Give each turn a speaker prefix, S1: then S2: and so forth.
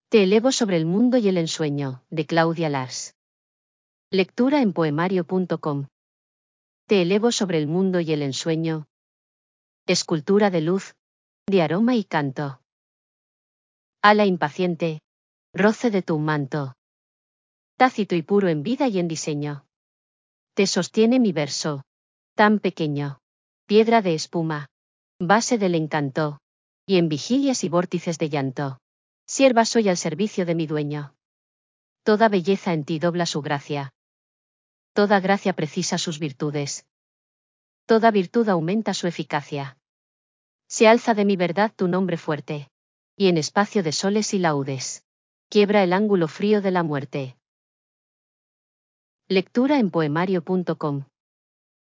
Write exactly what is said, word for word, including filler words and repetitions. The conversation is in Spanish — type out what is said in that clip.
S1: Te elevo sobre el mundo y el ensueño, de Claudia Lars. Lectura en poemario punto com. Te elevo sobre el mundo y el ensueño. Escultura de luz, de aroma y canto. Ala impaciente, roce de tu manto. Tácito y puro en vida y en diseño. Te sostiene mi verso, tan pequeño. Piedra de espuma, base del encanto, y en vigilias y vórtices de llanto. Sierva soy al servicio de mi dueño. Toda belleza en ti dobla su gracia. Toda gracia precisa sus virtudes. Toda virtud aumenta su eficacia. Se alza de mi verdad tu nombre fuerte. Y en espacio de soles y laudes. Quiebra el ángulo frío de la muerte. Lectura en poemario punto com.